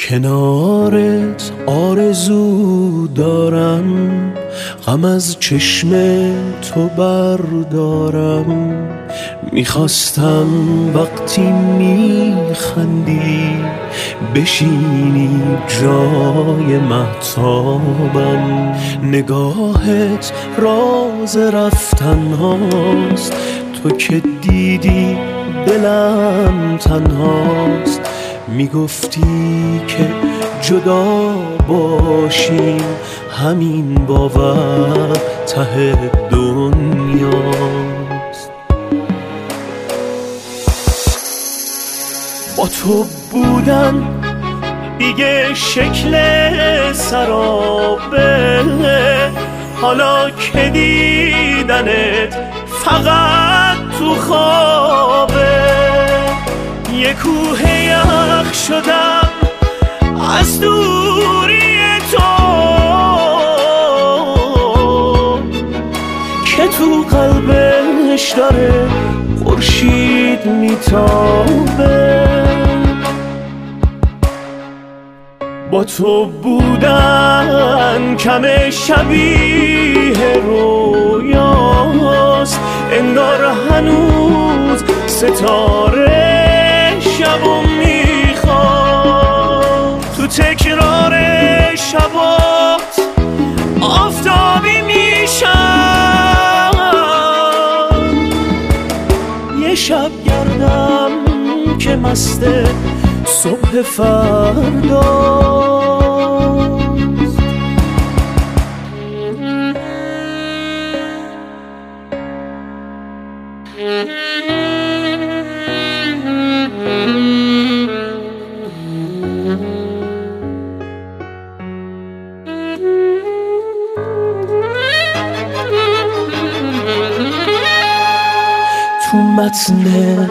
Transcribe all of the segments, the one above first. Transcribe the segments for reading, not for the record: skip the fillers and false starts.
کنارت آرزو دارم، غم از چشم تو بردارم. میخواستم وقتی میخندی بشینی جای مهتابم. نگاهت راز رفتن هاست، تو که دیدی دلم تنهاست. میگفتی که جدا باشیم، همین باور ته دنیاست. با تو بودن دیگه شکل سرابه، حالا که دیدنت فقط تو خوابه. یه کوه یخ شدم از دوری تو، که تو قلبش داره خورشید میتابه. با تو بودن کم شبیه رویاست، انگار هنوز ستاره شبو میخواد. تو تکرار شبات آفتابی میشم، یه شب گردم که مست صبح فرداست. تو متن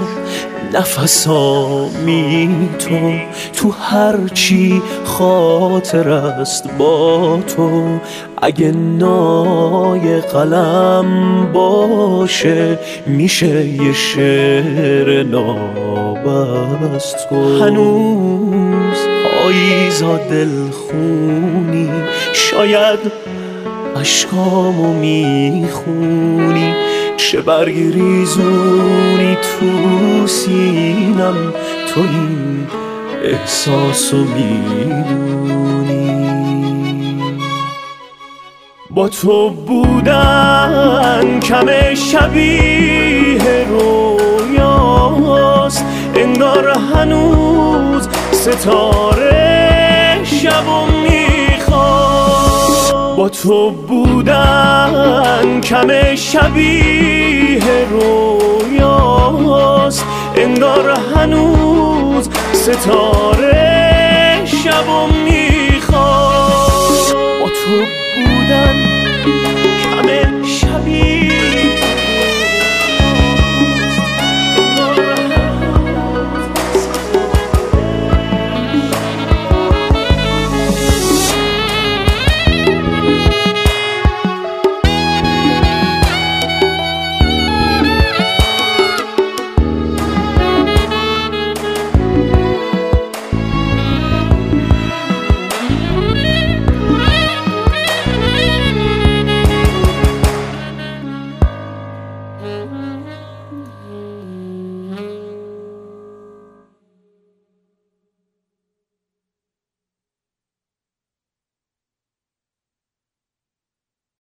نفسامی تو هرچی خاطر است با تو. اگه نای قلم باشه میشه یه شعر ناب از تو. هنوز پاییزا دلخونی، شاید اشکامو میخونی. چه برگی ریزونی تو سینم، تو این احساسو میدونی. با تو بودن کم شبیه رویاست، انگار هنوز ستاره شبو میخواد. با تو بودن کم شبیه رویاست، انگار هنوز ستاره شبو میخواد. با تو بودن